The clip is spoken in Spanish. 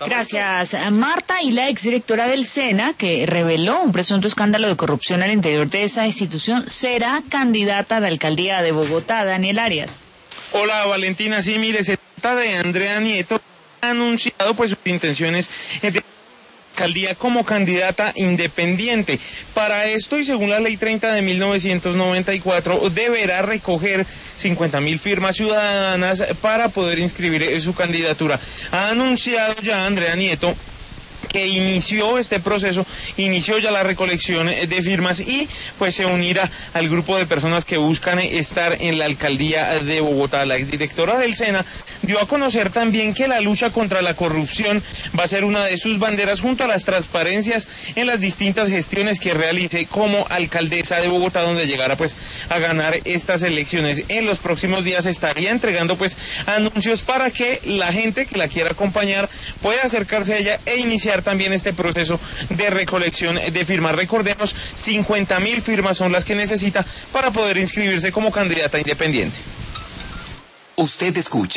Gracias, Marta. Y la exdirectora del SENA, que reveló un presunto escándalo de corrupción al interior de esa institución, será candidata a la alcaldía de Bogotá. Daniel Arias. Hola, Valentina. Sí, mire, se trata de Andrea Nieto, ha anunciado pues sus intenciones de alcaldía como candidata independiente. Para esto, y según la ley 30 de 1994, deberá recoger 50.000 firmas ciudadanas para poder inscribir su candidatura. Ha anunciado ya Andrea Nieto que inició este proceso, inició ya la recolección de firmas y pues se unirá al grupo de personas que buscan estar en la alcaldía de Bogotá. La exdirectora del SENA dio a conocer también que la lucha contra la corrupción va a ser una de sus banderas junto a las transparencias en las distintas gestiones que realice como alcaldesa de Bogotá, donde llegará pues a ganar estas elecciones. En los próximos días estaría entregando pues anuncios para que la gente que la quiera acompañar pueda acercarse a ella e iniciar también este proceso de recolección de firmas. Recordemos, 50.000 firmas son las que necesita para poder inscribirse como candidata independiente. Usted escucha